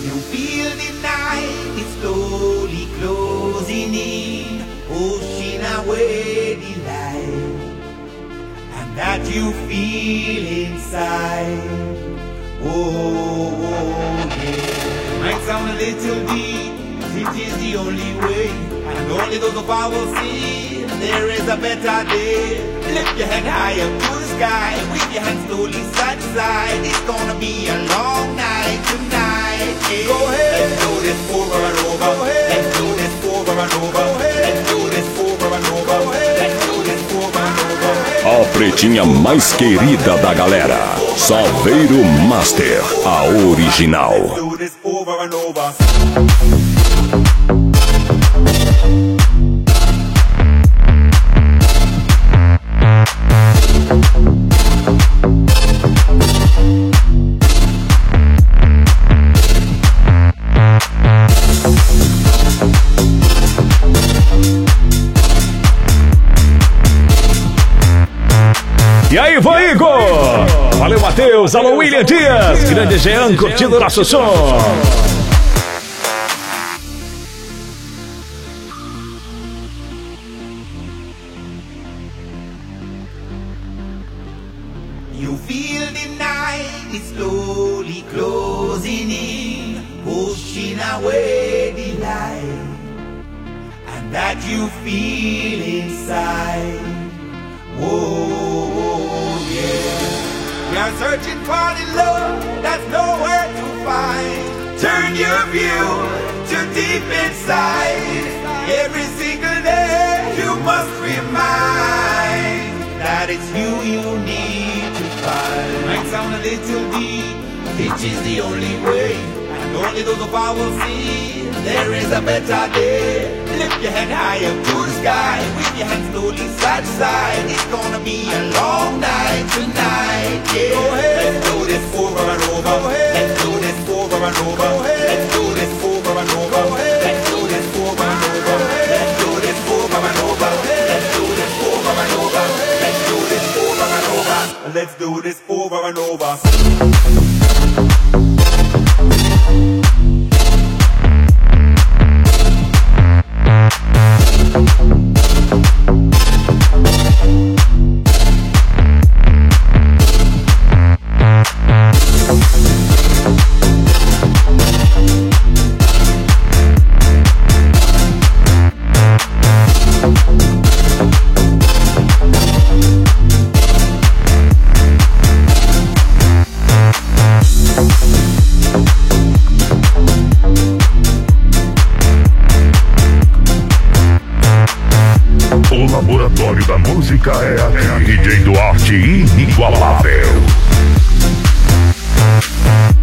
You feel the night is slowly closing in, pushing away the light, and that you feel inside. Oh, yeah. Might sound a little deep, it is the only way, and only those of us will see there is a better day. Lift your head high up to the sky, with your hands slowly side to side. It's gonna be a long night tonight. Yeah. Go ahead, let's do this over and over. Let's do this over and over. Let's do this over and over. Let's do this over and over. A pretinha mais querida da galera, Saveiro Master, a original. Let's do this over and over. E aí, foi Igor! Valeu, Matheus! Alô, William Dias! Grande Jean curtindo o nosso som! You feel the night is slowly closing in, pushing away the light, and that you feel inside. Oh, yeah. You're searching for the love that's nowhere to find. Turn your view to deep inside. Every single day you must remind that it's you need to find. Might sound a little deep, which is the only way, and only those of us will see there is a better day. Lift your head high up to the sky, with your hands slowly side to side. It's gonna be a long night tonight, yeah. Go ahead, let's do this over and over. Let's do this over and over. Let's do this over and over. Let's do this over and over. Let's do this over and over. Let's do this over and over. Let's do this over and over. Let's do this over and over. O laboratório da música é aqui. DJ Duarte inigualável.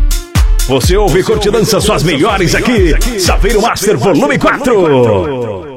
Você ouve e curte e dança suas melhores aqui. Saveiro Master Volume 4.